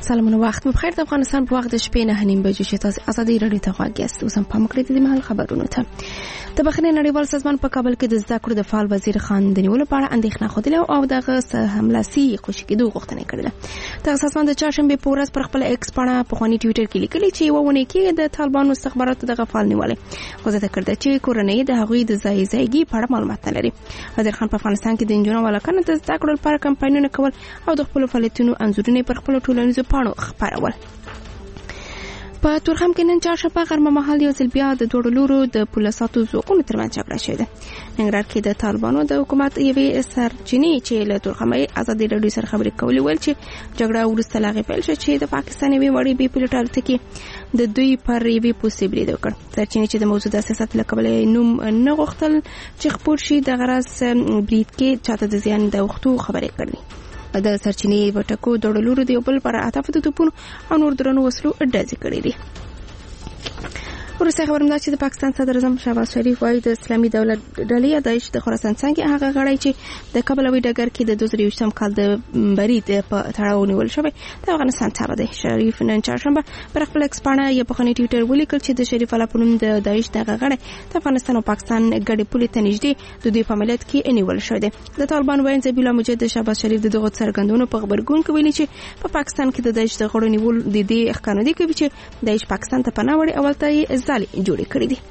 سلامونه وخت بخیر. د افغانستان په وخت د شپې 9:30 بجې چې تاسو ازادي رادیو ته غواړئ یاست. اوس هم پام کړئ د محل خبرونو ته. د بخښنې نړیوال سازمان په کابل کې د زده کړو د فعال وزیر خان د نیولو په اړه اندېښنه خوده او دغه حمله سي خوشی کېدو غوښتنه کړې. دغه سازمان د چهارشنبه په ورځ پر خپل ایکس باندې په خواني ټوئیټر کې لیکلي چې وونه کې د طالبانو استخباراتو دغه فعال نیولې غوښتنه کړې چې کورنۍ د هغوی د ځایګي په اړه معلومات نه لري. وزیر خان په افغانستان کې د انجونو ولکنه د زده کړو لپاره کمپاینونه کول او د خپل فعالیتونو انځورونه پر خپل ټولنیزو پاڼو خبرول. په تورخم کې نن چهارشنبه غرمه مهال یو ځل بیا د دوړو لورو د پولیساتو ځواکونو ترمنځ جګړه شوې ده. ننګرهار کې د طالبانو د حکومت یوې سرچینې چې له تورخمې ازادي رادیو سره خبرې کولې ویل چې جګړه وروسته لاغې پیل شوه چې د پاکستان یوې وړې بې پیلوټه الوتکې د دوی پر یوې پوستې برید وکړ. سرچینې چې د موجوده سیاست له کبله نوم نه غوښتل چې خپور شي د غرض برید کې چاته د زیان د وختو خبرې کړې. د سرچینې وټکو دوړلورو دی بل پر اطاف د توپونو او نور درنو وسلو ډزې کړې دي. ورسته خبرم دا چې د پاکستان صدر اعظم شهباز شریف وايي د اسلامي دولت ډلې داعش د خراسان څنګه هغه غړی چې د کابلوي ډګر کې د 2023م کال د برید په تړاو نیول شوی د افغانستان تابع دی. شریف نن چهارشنبه پر خپل ایکس باندې یو په ټوئیټر ولیکل چې د شریف الله پونم د داعش دغه غړی د افغانستان او پاکستان ګډې پولې ته نږدې د دوی په عملیات کې نیول شوی دی. د طالبان وایي ذبیح الله مجاهد شهباز شریف د دغه څرګندونو په خبرګون کې ویلي چې په پاکستان کې د داعش د غړو نیول د دې ښکارندوی کوي چې داعش پاکستان ته پناه وړي او ته ځالې جوړې کړې دي.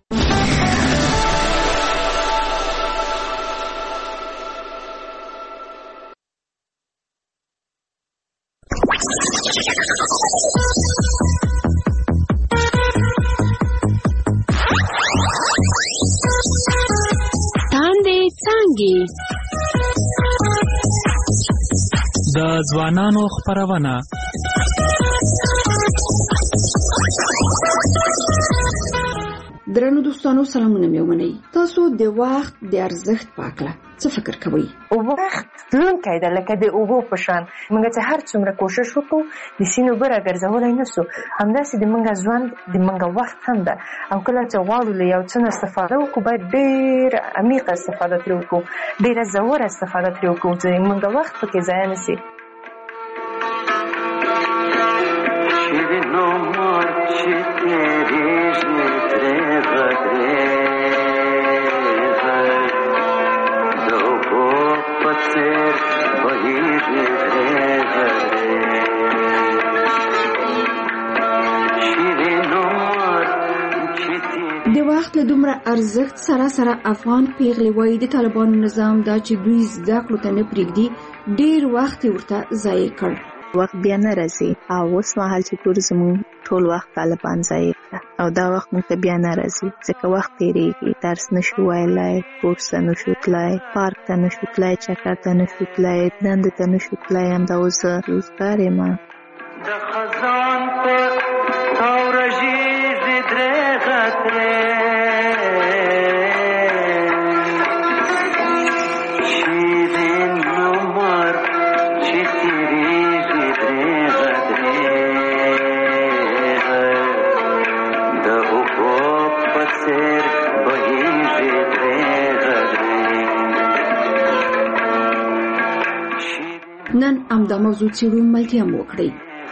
تاندې څانګې د ځوانانو خپرونه. درنو دوستانو سلامونه مې ومنئ. تاسو د وخت د ارزښت په اړه څه فکر کوئ؟ وخت تلونکی دی لکه د اوبو په شان. موږ چې هر څومره کوشش وکړو د سیند اوبه راګرځولی نه سو، همداسې د موږ ژوند د موږ وخت هم ده. او کله چې غواړو له یو څه نه استفاده وکړو باید ډېره عمیقه استفاده ترې وکړو، ډېره ژوره استفاده ترې وکړو چې موږ وخت پکې ضایع نه سي. د وخت له دومره ارزښت سره افغان پیغلې وایي د طالبانو نظام دا چې دوی زده کړو ته نه پرېږدي ډېر وخت ورته ضایع کړ. وخت بیا نه راځي او اوس مهال چې ګورو زموږ ټول وخت طالبان ضایع کړه او دا وخت موږ ته بیا نه راځي ځکه وخت تېرېږي. درس نشو ویلی، کورس ته نشو تللی، پارک ته نشو تللی، چکر ته نشو تللی، دندې ته نشو تللی. همدا اوس زه روزګار یم. د خزان په تورژیزې درېغه نن همدا موضوع څېړو، ملتیا مو وکړئ.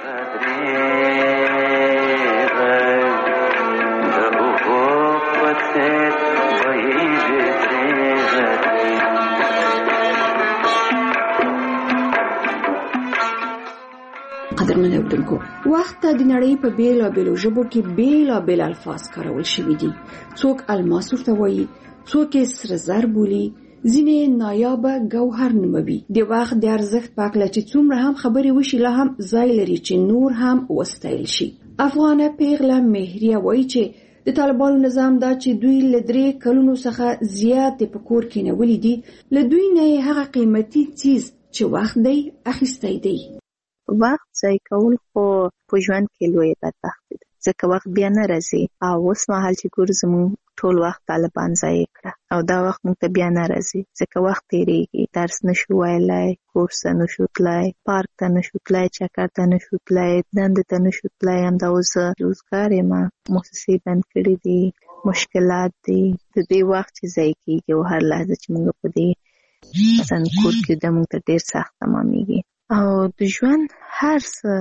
قدرمن اورېدونکو، وخت ته د نړۍ په بېلابېلو ژبو کې بېلابېل الفاظ کارول شوي دي. څوک الماس ورته وایي، څوک یې سره زر بولي، ځینې نایابه ګوهر نوموي. د وخت د ارزښت په اړه چې څومره هم خبرې وشي لا هم ځای لري چې نور هم وستایل شي. افغانه پیغله مهریه وایي چې د طالبانو نظام دا چې دوی له 3 کلونو څخه زیات په کور کې نیولي دي، له دوی نه هغه قیمتي څیز چې وخت دی اخیستی دی. وخت ضایع کول خو په ژوند کې لویه بدبختي ده ځکه وخت بیا نه راځي او اوس مهال چې ګورو زموږ ټول وخت طالبان ضایع کړه او دا وخت موږ ته بیا نه راځي ځکه وخت تېرېږي. درس نشو ویلی، کورس ته نشو تللی، پارک ته نشو تللی، چکر ته نشو تللی، دندې ته نشو تللی. همدا اوس زه روزګار یم، موسسې بند کړي دي، مشکلات دي. د دې وخت چې ضایع کېږي او هر لحظه چې موږ په دې مثلا کور کې ده موږ ته ډېر سخت تمامېږي او د ژوند هر څه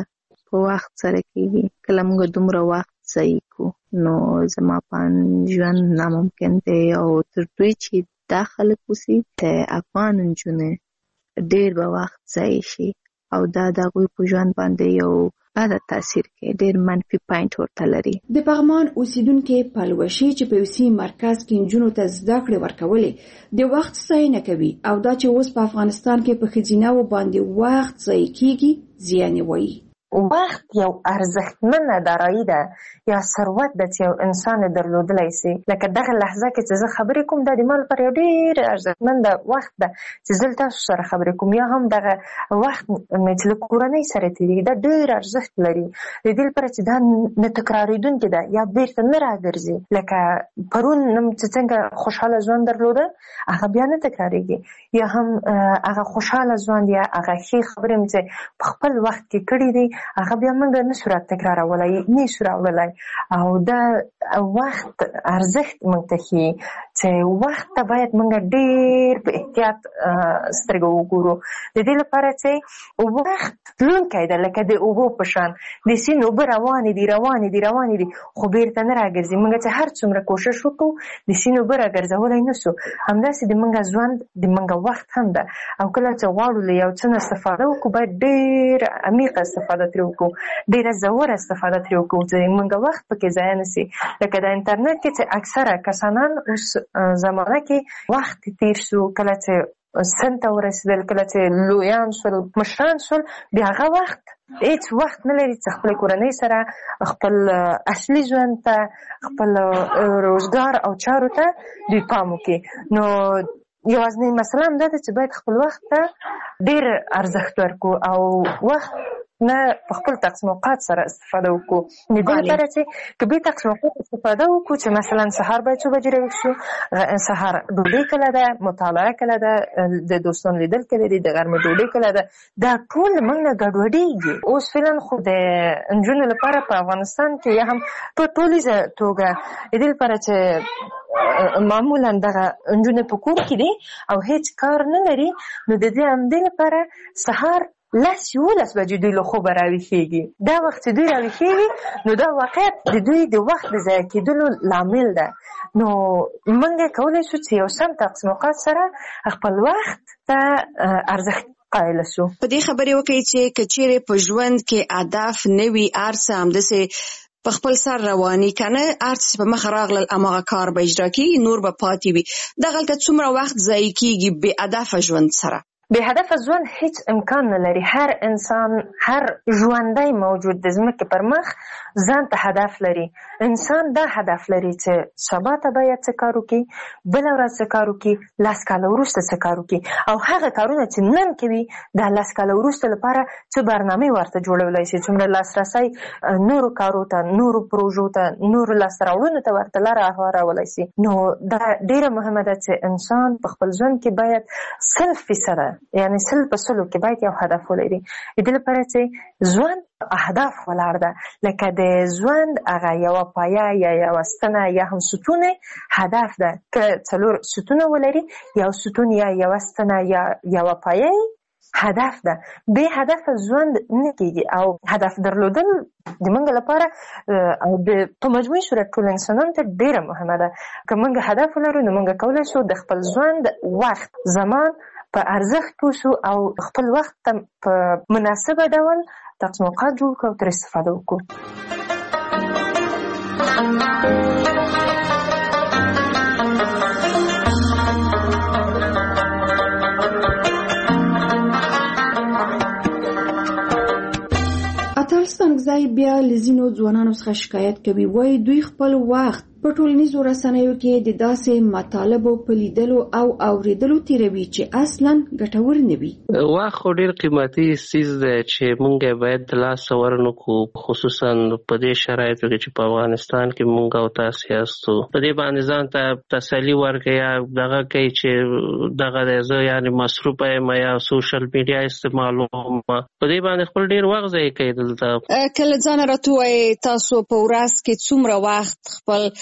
په وخت سره کېږي. کله موږ دومره وخت ضایع کو نو زما په ژوند ناممکن دی. او تر دوی چې دا خلک اوسي د افغان نجونې ډېر به وخت ضایع شي او دا د هغوی په ژوند باندې یو بده تاثیر کوي، ډېر منفي پاینټ ورته لري. د پغمان اوسیدونکو پلوشي چې په یوسي مرکز کې نجونو ته زده کړې ورکولې د وخت ستاینه کوي او دا چې اوس په افغانستان کې په ښځیناو باندې وخت ضایع کیږي زیان وایي. وخت یو ارزښتمنه دارایی ده یا ثروت ده چې یو انسان درلودلی سي. لکه دغه لحظه کې چې زه خبرې کوم دا د ما لپاره یو ډېر ارزښتمنده وخت ده چې زه تاسو سره خبرې کوم، یا هم دغه وخت مې چې له کورنۍ سره تېرېږي دا ډېر ارزښت لري د دې لپاره چې دا نه تکرارېدونکې ده یا بېرته نه راګرځي. لکه پرون چې څنګه خوشحاله ژوند درلوده هغه بیا نه تکرارېږي، یا هم هغه خوشحاله ژوند یا هغه ښې خبرې مې چې په خپل وخت کې کړي دي هغه بیا موږ نشو تکرارولای، نشو راوړلی. او دا وخت ارزښت موږ ته ښيي چې وخت ته باید موږ ډېر په احتیاط سترګې وګورو. د دې لپاره چې وخت تلونکی ده لکه د اوبو په شان، د سیند اوبه روانې دي خو بېرته نه راګرځي. موږ چې هر څومره کوشش وکړو د سیند اوبه راګرځولی نه سو. همداسې د موږ ژوند د موږ وخت هم ده. او کله چې غواړو له یو څه نه استفاده وکړو باید ډېر عمیقه استفاده ترې وکړو، ډېره ژوره استفاده ترې وکړو چې موږ وخت پکې ضایع نه سي. لکه د انټرنیټ کې چې اکثره کسانان اوس زمانه کې وخت تېر شو، کله چې سن ته ورسېدل، کله چې لویان شول، مشران شول، بیا هغه وخت هیڅ وخت نه لري چې خپل کورنۍ سره خپل اصلي ژوند ته، خپل روزګار او چارو ته دوی پام وکړي. نو یوازینۍ مسله همدا ده چې باید خپل وخت ته ډېر ارزښت ورکړو او وخت نه په خپل تقسیم اوقات سره استفاده وکړو. د دې لپاره چې که بې تقسیم اوقات استفاده وکړو چې مثلا سهار باید څو بجې راویښ شو، سهار ډوډۍ کله ده، مطالعه کله ده، د دوستانو لیدل کله دي، د غرمې ډوډۍ کله ده، دا ټول موږ نه ګډوډېږي. اوس فعلا خو د نجونو لپاره په افغانستان کې یا هم په ټولیزه توګه د دې لپاره چې معمولا دغه نجونې په کور کې دي او هیڅ کار نه لري، نو د دې همدې لپاره سهار 11 بجې دوی له خوبه راویښېږي. دا وخت چې دوی راویښېږي نو دا واقعیت د دوی د وخت د ضایع کېدلو لامل ده. نو موږ کولی شو چې یو سم تقسیم اوقات سره خپل وخت ته ارزښت قایل شو. په دې خبرې وکړئ چې که چیرې په ژوند کې هدف نه وي، هر څه همداسې په خپل سر رواني کنه، هر څه په مخ راغلل هماغه کار به اجرا کېږي، نور به پاتې وي. دغلته څومره وخت ضایع کېږي بې هدفه ژوند سره. بې هدفه ژوند هیڅ امکان نه لري. هر انسان، هر ژوندی موجود د ځمکې پر مخ ځان ته هدف لري. انسان دا هدف لري چې سبا ته باید څه کار وکړي، بله ورځ څه کار وکړي، 10 کاله وروسته څه کار وکړي، او هغه کارونه چې نن کوي دا 10 کاله وروسته لپاره څه برنامې ورته جوړولی شي، څومره لاسرسی نورو کارو ته، نورو پروژو ته، نورو لاسته راوړنو ته ورته لاره هوارولی شي. نو دا ډېره مهمه ده چې انسان په خپل ژوند کې باید 100% یعنی 100% کې باید یو هدف ولري. د دې لپاره چې ژوند اهداف ولاړ ده، لکه د ژوند هغه یوه پایه یا یوه ستنه یا هم ستون هدف ده. که 4 ستونه ولري، یو ستون یا یوه ستنه یا یوه پایه هدف ده. بې هدف ژوند نه کېږي. او هدف درلودل د موږ لپاره او په مجموعي صورت ټول انسانانو ته ډېره مهمه ده. که موږ هدف ولرو نو موږ کولی شو د خپل ژوند وخت، زمان په ارزښت پوه او خپل وخت ته په مناسبه ډول تقسیم اوقات جوړ کړو او ترې استفاده وکړو. اتلستانګزی بیا له ځینو ځوانانو څخه شکایت کوي، وایي دوی خپل وخت په ټولنیزو رسنیو کې د داسې مطالبو په لیدلو او اوریدلو تیروي چې اصلا ګټور نه وي. وخت خو ډېر قیمتي څیز دی چې موږ باید د لاسه ورنکړو، خصوصا په دې شرایطو کې چې په افغانستان کې موږ او تاسو یاستو. په دې باندې ځان ته تسلي ورکړئ یا دغه کوي چې دغه زه یعنې مصروفه یم یا سوشل میډیا استعمالوم، په دې باندې خپل ډېر وخت ضایع کوي. دلته کله ځان راته ووایئ تاسو په ورځ کې څومره وخت خپل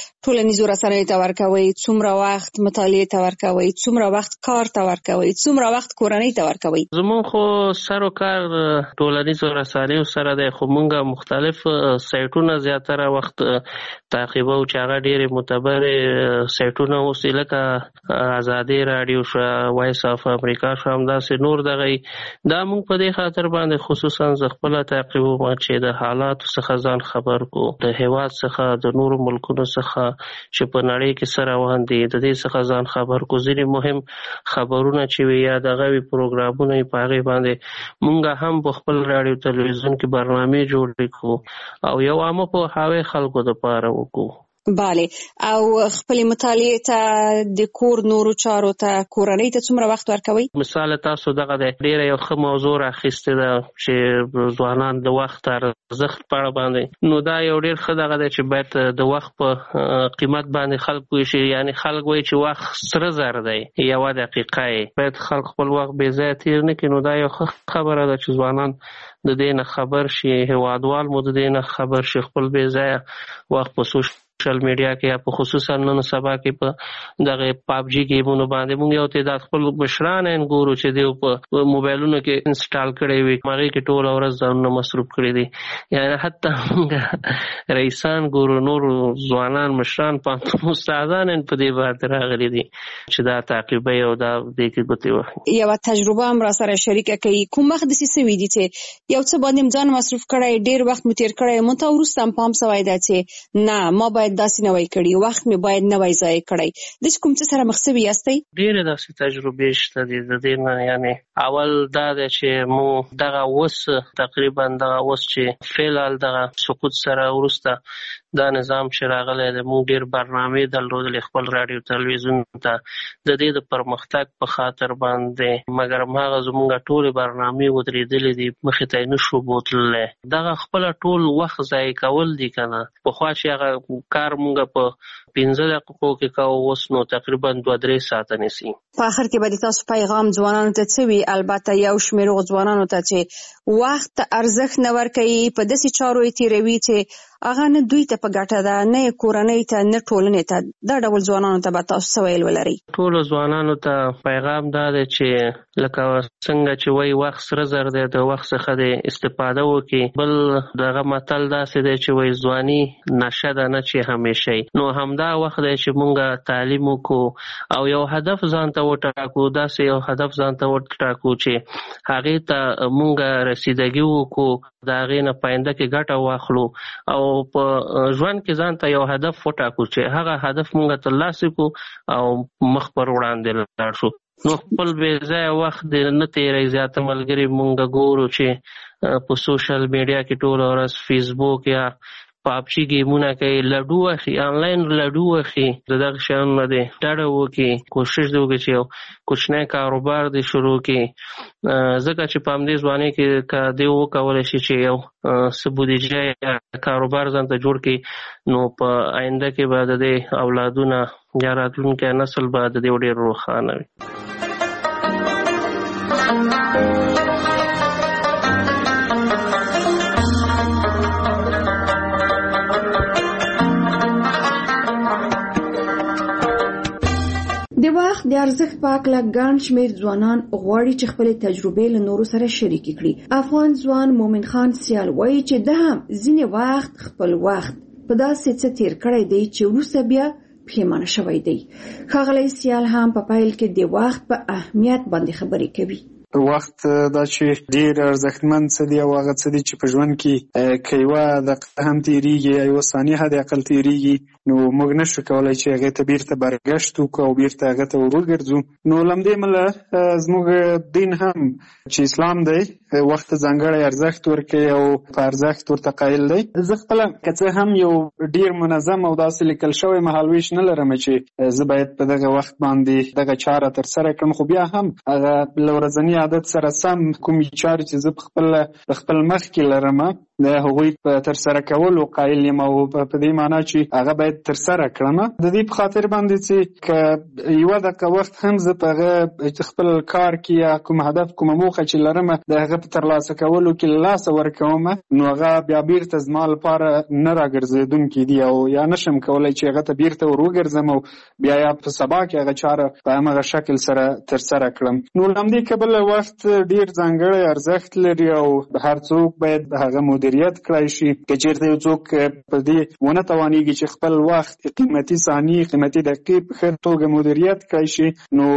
ټولنیزو رسنیو ته ورکوي، څومره وخت مطالعې ته ورکوي، څومره وخت کار ته ورکوي، څومره وخت کورنۍ ته ورکوي؟ زموږ خو سر او کار ټولنیزو رسنیو سره دی، خو موږ مختلف سایټونه زیاتره وخت تعقیبو چې هغه ډېرې معتبرې سایټونه اوسي، لکه ازادي راډیو شو، وایس اف امریکا شو، همداسې نور دغه دا موږ په دې خاطر باندې خصوصا زه خپله تعقیبوم چې د حالاتو څخه ځان خبر کو، د هېواد څخه د نورو ملکونو څخه چې په نړۍ کې څه روان دي د دې څخه ځان خبر کو. ځینې مهم خبرونه چې وي یا دغه وي پروګرامونه یې په هغې باندې موږ هم په خپل راډیو تلویزیون کې برنامې جوړې کړو او یو عامه پوهاوی خلکو دپاره وکړو. بله، او خپل مطالعې ته د کور نورو چارو ته کورنۍ ته څومره وخت ورکوي؟ مثال تاسو دغه د ډیره یو ښه موضوع راخیستې ده چې ځوانان د وخت ارزښت په اړه باندې، نو دا یو ډیر ښه دغه دی چې باید د وخت په قیمت باندې خلک پوه شي. یعنی خلک وایي چې وخت سره زر دی، یوه دقیقه یې باید خلک خپل وخت بې ځایه تېر نه کړي. نو دا یو ښه خبره ده چې ځوانان د دې نه خبر شي، هېوادوال مو د دې نه خبر شي، خپل بې ځایه وخت په سوشل میډیا کې یا په خصوصا نن سبا کې په دغه پابجي گیمونو باندې موږ یو تعداد خپل مشران ګورو چې دوی په موبایلونو کې انسټال کړی وي، هغې کې ټوله ورځ ځانونه مصروف کړي دي. یعنې حتی موږ رئیسان ګورو، نور ځوانان مشران پوهنتون استادان په دې باندې راغلي دي چې دا تعقیبوي او دا دې کې ګوتې وهي. یوه تجربه هم را سره شریکه کوي، کوم وخت داسې سوي دي چې یو څه باندې ځان مصروف کړی، ډېر وخت مو تېر کړی، مونته وروسته هم پام سوی ده چې نه ما باید داسې نه وای کړي، وخت مې باید نه وای ضایع کړی. داسې کوم څه سره مخ سوي یاستئ؟ ډېرې داسې تجربې شته دي د دې نه. یعنې اول دا دی چې مو دغه اوس تقریبا دغه اوس چې فعلال دغه سقوط سره وروسته دا نظام چې راغلی دی، موږ ډېر برنامې درلودلې خپل راډیو تلویزیون ته د دې د پرمختګ په خاطر باندې، مګر هماغه زموږ ټولې برنامې ودرېدلې دي، مخې ته یې نه شو بوتللی. دغه خپله ټول وخت ضایع کول دي که نه. پخوا چې هغه کار موږ په 15 دقیقو کې کوو، اوس نو تقریبا 2-3 ساعته نیسي. په آخر کې به د تاسو پیغام ځوانانو ته څه وي؟ البته یو شمېر هغو ځوانانو ته چې وخت ارزښت نه ورکوي، په داسې چارو یې تېروي چې هغه نه دوی ته په ګټه ده، نه یې کورنۍ ته، نه ټولنې ته. دا ډول ځوانانو ته به تاسو څه ویل ولرئ؟ ټولو ځوانانو ته پیغام دا دی چې لکه څنګه چې وایي وخت سره زر دی، د وخت څخه د استفاده وکړي. بل دغه متل داسې دی چې وایي ځواني نشه ده نه چې همیشه وي. نو همدا وخت دی چې مونږ تعلیم وکړو او یو هدف ځان ته وټاکو، داسې یو هدف ځان ته وټاکو چې هغې ته مونږ رسیدګي وکړو، د هغې نه پاینده کې ګټه واخلو او په ژوند کې ځان ته یو هدف وټاکو چې هغه هدف مونږ ترلاسه کړو او مخ پر وړاندې لاړ شو. نو خپل بې ځایه وخت دې نه تېروي. زیاته ملګري مونږ ګورو چې په سوشل میډیا کې ټوله ورځ فیسبوک یا پابجي گیمونه کوي، لډو اخي، آنلاین لډو اخي. د دغه شیانو نه دې ډډه وکړي، کوشش دې وکړي چې یو کوچنی کاروبار دې شروع کړي، ځکه چې په همدې ځوانۍ کې که دې وکولی شي چې یو څه بودیجه یا کاروبار ځان ته جوړ کړي، نو په آینده کې به د دې اولادونه یا راتلونکی نسل به د دې ډېر روښانه وي. د وخت د ارزښت په اړه ګڼ شمېر ځوانان غواړي چې خپلې تجربې له نورو سره شریکې کړي. افغان ځوان مومن خان سیال وایي چې ده هم ځینې وخت خپل وخت په داسې څه تېر کړی دی چې وروسته بیا پښیمانه شوی دی. ښاغلی سیال هم په پیل کې د وخت په اهمیت باندې خبرې کوي. وخت دا چې ډیر ارزښتمن څه دی او هغه څه دی چې په ژوند کې که یوه دقیقه هم تېرېږي یا یوه ثانیه حد اقل تېرېږي، نو موږ نشو کولی چې هغې ته بیرته برګشت وکړو او بیرته هغه ته وګرځو. نو له همدې امله زموږ دین هم چې اسلام دی وخت ته ځانګړی ارزښت ورکوي او په ارزښت ورته قایل دی. زه خپله که څه هم یو ډیر منظم او داسې لیکل شوی مهالویش نه لرم چې زه باید په دغه وخت باندې دغه چاره ترسره کړم، خو بیا هم هغه له ورځني عادت سره سم کومې چارې چې زه په خپل مخ کې لرم د هغوی په ترسره کولو قایل یم او په دې معنا چې هغه باید ترسره کړم. د دې په خاطر باندې چې که یوه دقیقه وخت هم زه په هغه خپل کار کې یا کوم هدف کومه موخه چې لرم د هغه په ترلاسه کولو کې له لاسه ورکوم، نو هغه بیا بیرته زما لپاره نه راګرځېدونکي دي او یا نشم کولی چې هغه ته بیرته ور وګرځم او بیا یا په سبا کې هغه چاره په همغه شکل سره ترسره کړم. نو له همدې کبله وخت ډېر ځانګړی ارزښت لري او هر څوک باید د هغه مدیریت کړی شي. که چېرته یو څوک په دې ونه توانېږي چې خپل وخت قیمتي ثانیې قیمتي دقیقې په ښه توګه مدیریت کړی شي،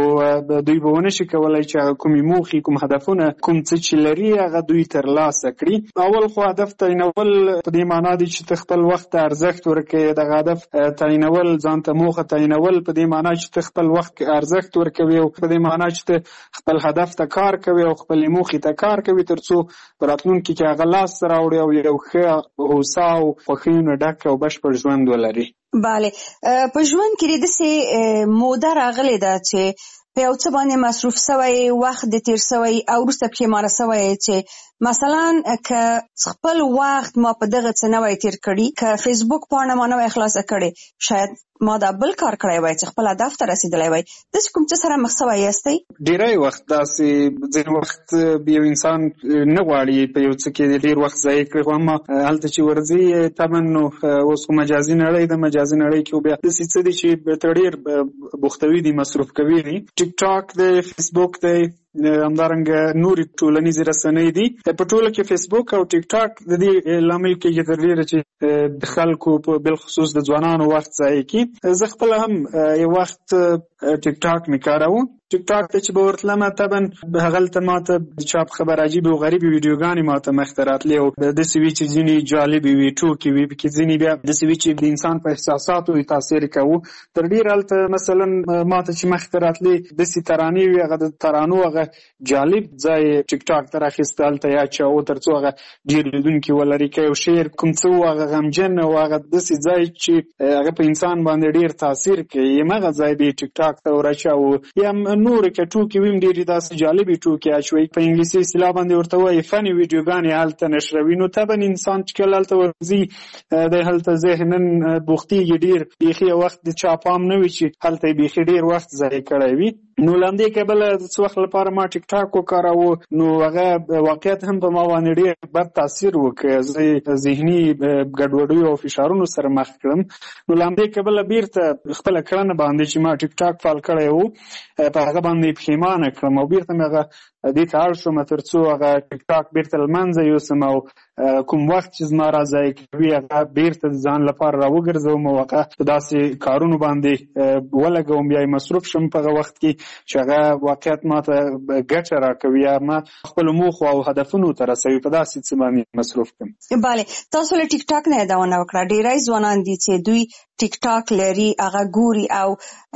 نو دوی به ونه شي کولی چې هغه کومې موخې کوم هدفونه کوم څه چې لري هغه دوی ترلاسه کړي. اول خو هدف تعینول په دې معنا دی چې ته خپل وخت ته ارزښت ورکوې. دغه هدف تعینول ځان ته موخه تعینول په دې معنا چې ته خپل وخت ارزښت ورکوې او په دې معنا چې ته خپل هدف ته کار کوې او خپلې موخې ته کار کوې تر څو په راتلونکي کې هغه لاسته راوړې او یو ښه هوسا او خوښیو نه ډک او بشپړ ژوند ولري. بله، په ژوند کې داسې موده راغلې ده چې په یو څه باندې مصروف سوی، وخت د تیر سوی او وروسته پښیمانه سوی چې مثلا که خپل وخت ما په دغه څه نه وای تیر کړي، که فیسبوک پاڼه ما نه وای خلاصه کړې، شاید ما دا بل کار کړی وای چې خپل هدف ته رسیدلی وای. داسې کوم څه سره مخ سوی یاستئ؟ ډېری وخت داسې ځینې وخت یو انسان نه غواړي په یو څه کې ډېر وخت ضایع کړي، خو اما هلته چې ورځي طبعا نو اوس خو مجازي نړۍ ده، مجازي نړۍ کې بیا داسې څه دي چې ته ډېر بوختوي دي، مصروف کوي دي. ټیک ټاک دی، فیسبوک دی، همدارنګه نورې ټولنیزې رسنۍ دي. په ټوله کې فیسبوک او ټیک ټاک د دې لامل کېږي تر ډېره چې د خلکو په بالخصوص د ځوانانو وخت ضایع کړي. زه خپله هم یو وخت ټیک ټاک مې کاروم. ټیک ټاک ته چې به ورتلمه طبعا هغلته ماته د چا په خبر عجیبې او غریبې ویډیوګانې ماته مخته راتلې او داسې وي چې ځینې جالبې وي، ټوکې وي، پکې ځینې بیا داسې وي چې د انسان په احساساتو یې تاثیر کوو. تر ډېره هلته مثلا ماته چې مخته راتلې داسې ترانې وي، هغه د ترانو هغه جالب ځای ټیک ټاک ته راخیسته، هلته یا چاو تر څو هغه ډېر لیدونکي ولري. که یو شعر کوم څه و هغه غمجن او هغه داسې ځای چې هغه په انسان باندې ډېر تاثیر کوي، همغه ځای به یې ټیک ټاک ته ورچاو. یا نورې که ټوکې ویم ډېرې داسې جالبې ټوکې اچوي، په انګلیسي اصطلاح باندې ورته وایي فني ویډیوګانې هلته نشروي. نو طبعا انسان چې کله هلته ورځي دی هلته ذهناً بوختېږي ډېر، بیخي یو وخت د چا پام نه وي چې هلته یې بیخي ډېر وخت ضایع کړی وي. نو له همدې کبله د څه وخت لپاره ما ټیک ټاک وکاراوه، نو هغه واقعیت هم په ما باندې ډېر بد تاثیر وکړ. زه ذهني ګډوډیو او فشارونو سره مخ کړم. نو له همدې کبله بیرته خپله کړنه باندې چې ما ټیک ټاک فعال کړی و په هغه باندې پښیمانه کړم او بیرته مې هغه دې ته اړ شوم تر څو هغه ټیک ټاک بیرته له منځه یوسم او کوم وخت چې زما را ضایع کوي هغه بیرته د ځان لپاره راوګرځوم او هغه په داسې کارونو باندې ولګوم، بیا یې مصروف شم په هغه وخت کې چې هغه واقعیت ما ته ګټه راکوي یا ما خپلو موخو او هدفونو ته رسوي، په داسې څه باندې مصروف کړم. بله، تاسو له ټیک ټاک نه یادونه وکړه. ډېری ځوانان دي چې دوی ټیک ټاک لري، هغه ګوري او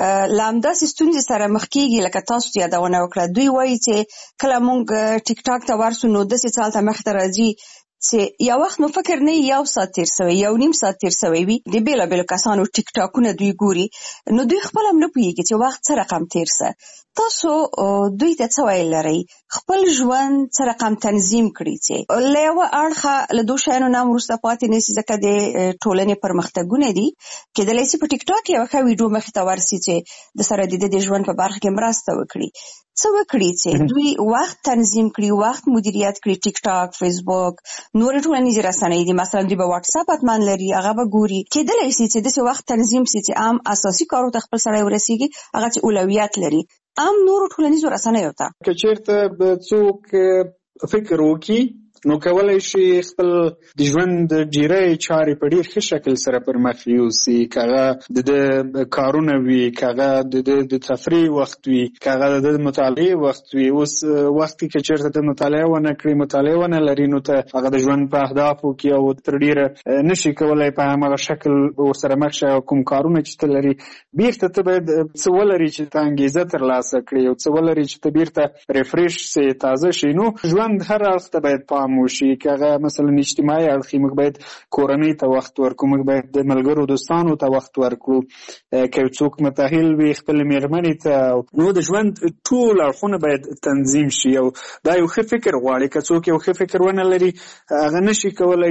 له همداسې ستونزې سره مخ کېږي لکه تاسو یادونه وکړه. دوی وایي چې کله موږ ټیک ټاک ته ورسو نو داسې څه هلته مخته راځي چې یو وخت نو فکر نه یو ساعت تیر سوی، یو نیم ساعت تیر سوی وي. د بېلابېلو کسانو ټیک ټاکونه دوی ګوري، نو دوی خپل هم نه پوهېږي چې وخت څه رقم تیر سه. تاسو دوی ته څه ویل لرئ؟ خپل ژوند څه رقم تنظیم کړي چې له یوه اړخه له دو شیانو نه هم وروسته پاتې نه سي، ځکه د ټولنې پرمختګونه دي. کېدلی سي په ټیک ټاک یوه ښه ویډیو مخې ته ورسي چې د سره د ژوند په برخه کې مرسته وکړي. څه وکړي چې دوی وخت تنظیم کړي، وخت مدیریت کړي؟ ټیک ټاک، فیسبوک، نورې ټولنیزې رسنۍ دي، مثلا دوی به واټس اپ حتما لري، هغه به ګوري. کېدلی سي چې داسې وخت تنظیم سي چې عام اساسي کارو ته خپل سړی ورسېږي، هغه چې اولویت لري عام نورو ټولنیزو رسنیو ته. که چېرته څوک فکر وکړي نو کولی شي خپل د ژوند ډېری چارې په ډېر ښه شکل سره پر مخ یوسي. که هغه د کارونه وي، که هغه د تفریح وخت وي، که هغه د مطالعې وخت وي. اوس وخت کې که چېرته ته مطالعه ونه کړې، مطالعه ونه لري، نو ته هغه د ژوند په اهدافو کې او تر ډېره نشي کولی په همغه شکل ورسره مخ شي. کوم کارونه چې ته لري بیرته ته باید څه ولري چې ته انګېزه ترلاسه کړې او څه ولري چې ته بیرته ریفریش سي، تازه شي. نو ژوند هر اړخ ته باید پام پام وشي، که هغه مثلا اجتماعي اړخ موږ باید کورنۍ ته وخت ورکړو، موږ باید د ملګرو دوستانو ته وخت ورکړو، که څوک متأهل وي خپل مېرمنې ته. نو د ژوند ټول اړخونه باید تنظیم شي او دا یو ښه فکر غواړي. که څوک یو ښه فکر ونه لري هغه نشي کولی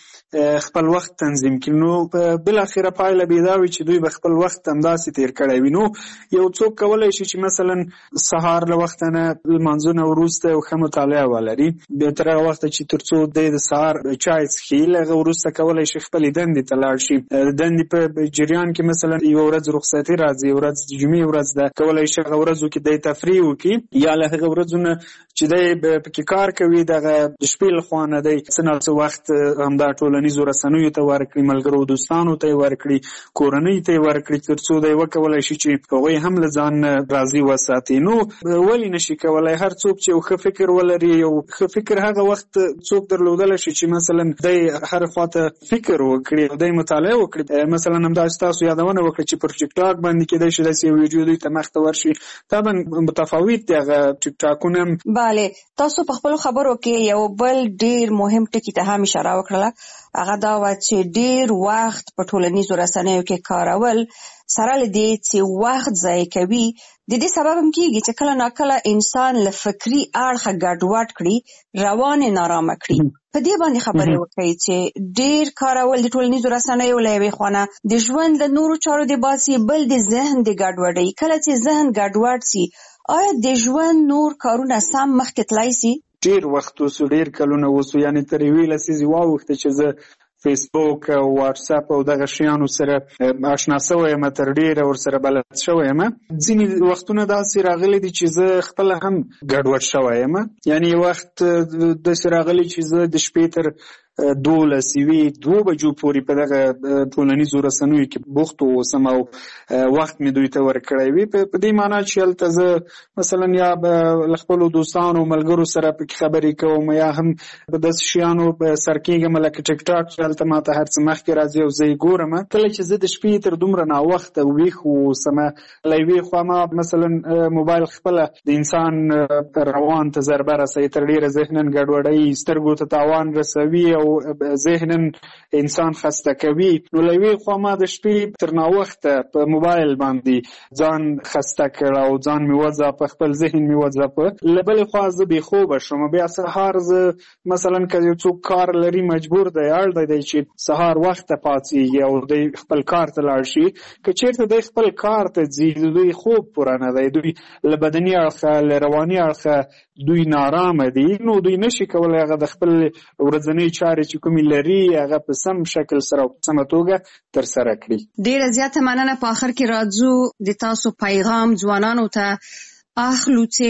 چې خپل وخت تنظیم کړي. نو بالاخره پایله به دا وي چې دوی به خپل وخت همداسې تیر کړی وي. نو یو څوک کولی شي چې مثلا سهار له وخته نه لمانځونه وروسته یو ښه مطالعه ولري، بیا تر هغه وخته چې تر څو دی د سهار چای څښي، له هغه وروسته کولی شي خپلې دندې ته لاړ شي. د دندې په جریان کې مثلا یوه ورځ رخصتي راځي، یوه ورځ د جمعې ورځ ده، کولی شي هغه ورځو کې دی تفریح وکړي، یا له هغه ورځو نه چې دی پکې کار کوي دغه د شپې له خوا نه دی څه نه څه وخت همدا ټولنیزو رسنیو ته ورکړي، ملګرو دوستانو ته یې ورکړي، کورنۍ ته یې ورکړي، تر څو دی وکولی شي چې هغوی هم له ځان نه راضي وساتي. نو ولې نشي کولی؟ هر څوک چې یو ښه فکر ولري، یو ښه فکر هغه وخت څوک درلودلی شي چې مثلا دی هر خواته فکر وکړي او دی مطالعه وکړي. مثلا همداسې تاسو یادونه وکړه چې پر ټیک ټاک باندې کېدای شي داسې یو ویډیو دوی ته مخته ورشي. طبعا متفاوت دی هغه ټیک ټاکونه. بله، تاسو په خپلو خبرو کې یو بل ډیر مهم ټکي ته هم اشاره وکړله، هغه دا وه چې ډیر وخت په ټولنیزو رسنیو کې کارول سره له دې چې وخت ضایع کوي، د دې سبب هم کېږي چې کله ناکله انسان له فکري اړخه ګډوډ کړي، روان یې نارامه کړي. په دې باندې خبرې وکړئ چې ډیر کارول د ټولنیزو رسنیو له یوې خوا نه د ژوند له نورو چارو د باسي، بل د ذهن د ګډوډۍ. کله چې ذهن ګډوډ سي، آیا د ژوند نور کارونه سم مخکې تلای سي؟ ډیر وخت اوسو، ډیر کلونه اوسو، یعنی تر یوې لسیزې واوښته چې زه فیسبوک او واتساپ او دغه شیانو سره آشنا شوی یم، تر ډیره ورسره بلد شوی یم. ځینې وختونه داسې راغلي دي چې زه خپله هم ګډوډ شوی یم. یعنی وخت داسې راغلی چې زه د شپې تر 2 بجو پورې په دغه ټولنیزو رسنیو کې بوخت اوسم او وخت مې دوی ته ورکړی وي. په دې معنا چې هلته زه مثلا یا له خپلو دوستانو ملګرو سره پکې خبرې کوم، یا هم په داسې شیانو سر کېږم لکه ټیک ټاک چې هلته ماته هر څه مخکې راځي او زه یې ګورم. کله چې زه د شپې تر دومره ناوخته ویښ اوسم، له یوې خوا ما مثلا موبایل خپله د انسان روان ته ضربه رسوي، تر ډېره ذهنا ګډوډوي، سترګو ته تاوان رسوي او ذهنا انسان خسته کوي. نو له یوې خوا ما د شپې تر ناوخته په موبایل باندې ځان خسته کړ او ځان مې وځاپه، خپل ذهن مې وځاپه. له بلې خوا زه بې خوبه شوم. بیا سهار زه مثلا که یو څوک کار لري مجبور دی، اړ دی چې سهار وخته پاڅېږي او دی خپل کار ته لاړ شي. که چېرته دی خپل کار ته ځي، دوی خوب پوره نه دی، دوی له بدني اړخه له رواني اړخه دوی نارامه دي. نو دوی نشي کولی هغه د خپل ورځنۍ چارې چې کومې لري هغه په سم شکل سره او په سمه توګه ترسره کړي. ډېره زیاته مننه. په آخر کې راځو د تاسو پیغام ځوانانو ته اخلو چې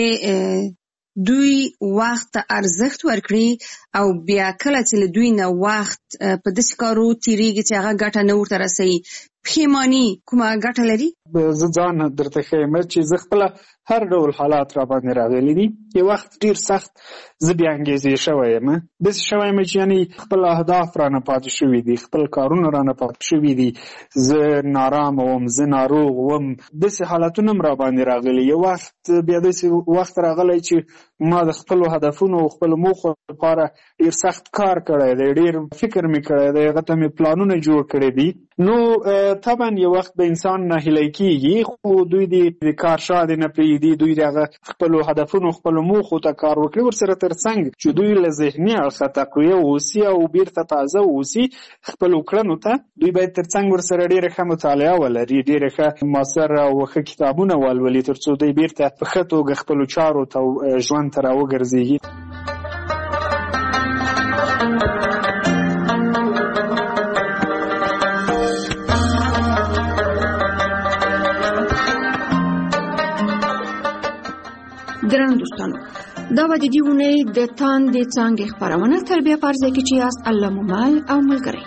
دوی وخت ته ارزښت ورکړي او بیا کله چې له دوی نه وخت په داسې کارو تېرېږي چې هغه ګټه نه ورته رسوي، پښیماني کومه ګټه لري؟ زه ځان درته ښیم چې زه خپله هر ډول حالات را باندې راغلي دي. یو وخت ډېر سخت زه بې انګېزې شوی یم، داسې شوی یم چې یعنې خپل اهداف رانه پاتې شوي دي، خپل کارونه رانه پاتې شوي دي، زه نارامه وم، زه ناروغ وم، داسې حالتونه هم را باندې راغلي. یو وخت بیا داسې وخت راغلی چې ما د خپلو هدفونو او خپلو موخو لپاره ډېر سخت کار کړی دی، ډېر فکر مې کړی دی، هغه ته مې پلانونه جوړ کړي دي. نو طبعا یو وخت به انسان ناهیلی کېږي، خو دوی د کار شاته نه پرېږدي، دوی دغه خپلو هدفونو خپلو موخو ته کار وکړي، ورسره ترڅنګ چې دوی له ذهني اړخه تقویه واوسي او بیرته تازه واوسي خپلو کړنو ته. دوی باید ترڅنګ ورسره ډېره ښه مطالعه ولري، ډېره ښه مؤثر او ښه کتابونه ولولي، تر څو دوی بیرته په ښه توګه خپلو چارو ته ژوند ته راوګرځېږي. ګرانو دوستانو، دا به د دې اونۍ د تاندې څانګې خپرونه. تر بیا په هر ځای کې چې یاست، الله مو مل او ملګری.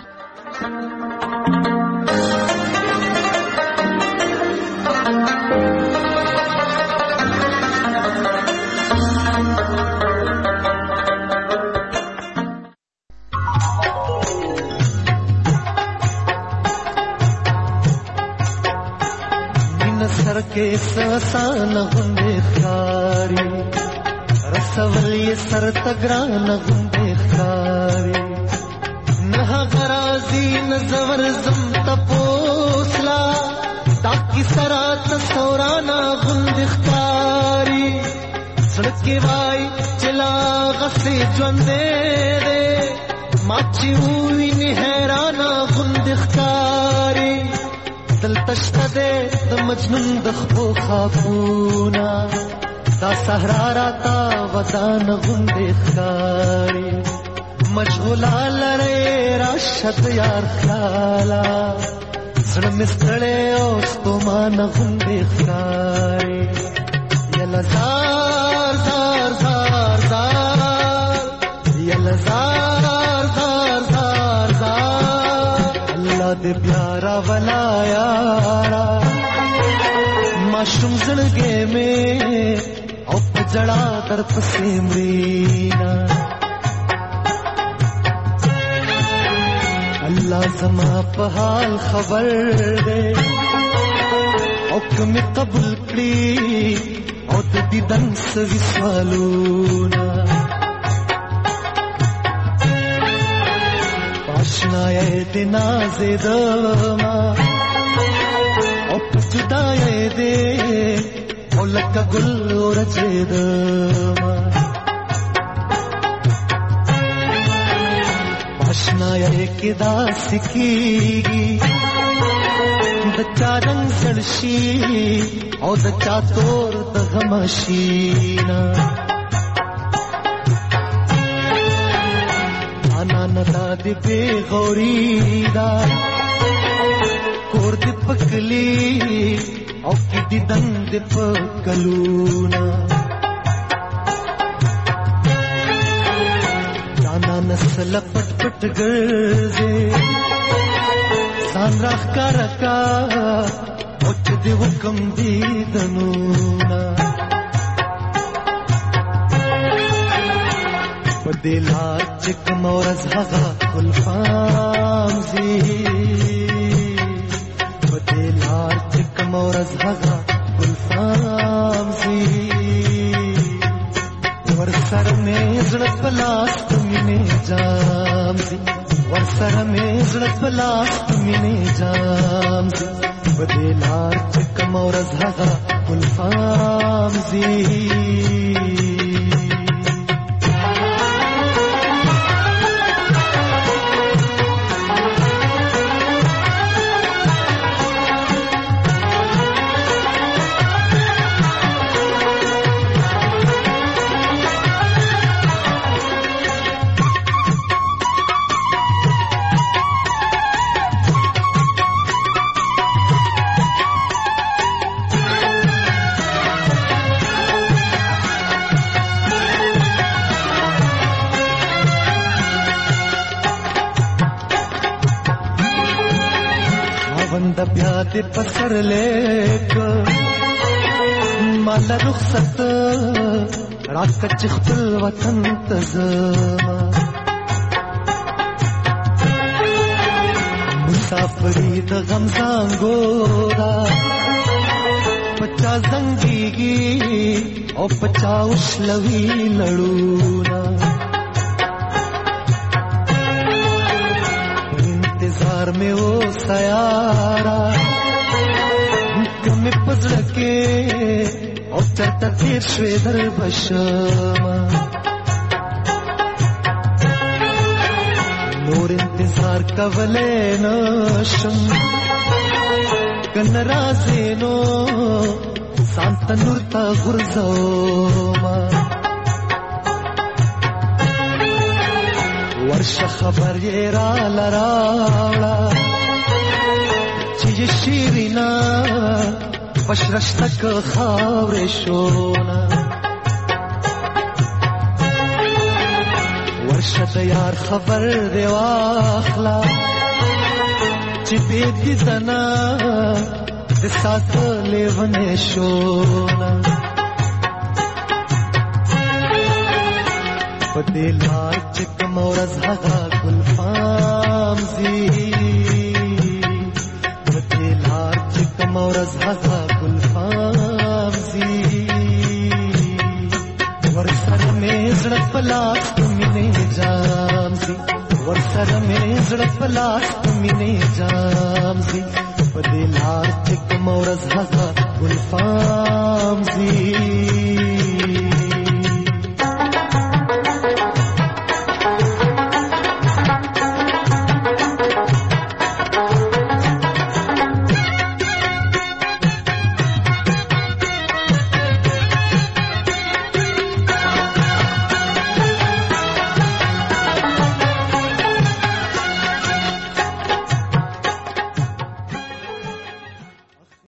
سر کې سسان غوندې ښکاري، رسول یې سر تګران غوندې ښکاري نه غرازي نه زور زم تپوسلا دا کیسه راته سورانا غوندې ښکاري زړه کې وای چې لا غسې ژوندی دی ما چې ووینې حیرانه غوندې ښکاري دلته شته دی د مجنون د خپو خاپونه دا صحرا راته ودان غوندې ښکاري مشغوله لرې راشه د یار خیاله زړه مې ستړی او ستومانه غوندې ښکاري یله زار زار زار زار یله زار زار زار زار الله دې بیا راولا یارا ماشوم زړګی مې او په ژړا در پسې مړینا الله زما په حال خبر دی او کومې قبول کړي او د دیدن سوي سوالونه آشنای دې نازېدما او په جدای دې او لکه ګل ورځېدما آشنای کې داسې کېږي د چا رنګ سړ شي او د چا تور د غم شینا انا ندا دې بې غوري دا کور دې پکلی او کې دې دند دې پکلونا جانا نسل پټ پټ ګرځي سان راخ کرکا او چې دې حکم دې دنونا په دې لار چې کوم ورځ هغه ګلفام زی په دې لار چې کوم ورځ هغه ګلفام زی ورسره مې زړه په لاس مینې جام زی ورسره مې زړه په لاس مینې جام زی په دې لار چې کوم ورځ هغه ګلفام زی د بیا دې پسر لیک مال رخصت راکه چې خپل وطن ته زما مسافري د غم زنګورا پچا زنګيږي او پچا وشلوي لړونا انتظار میں او سیارا کمی پزړکه او چرته تیر شوی در بشما نور انتظار کولې نشم کن رازینو سانت نور تا غرزوما ورشه خبر یې را لراوړه چې شیرینا بشرشتک خاورې شونا ورشه د یار خبر دی واخلا چې دې دې زنا د سات لیونه شونا په دې لار چې کوم ورځ هغه ګلفام زی په دې لار چې کوم ورځ هغه ګلفام زی ورسره پلاس مینه جام سي ورسره مې زړه پلاس مینه جام سي په دې لار چې کوم ورځ هغه ګلفام سي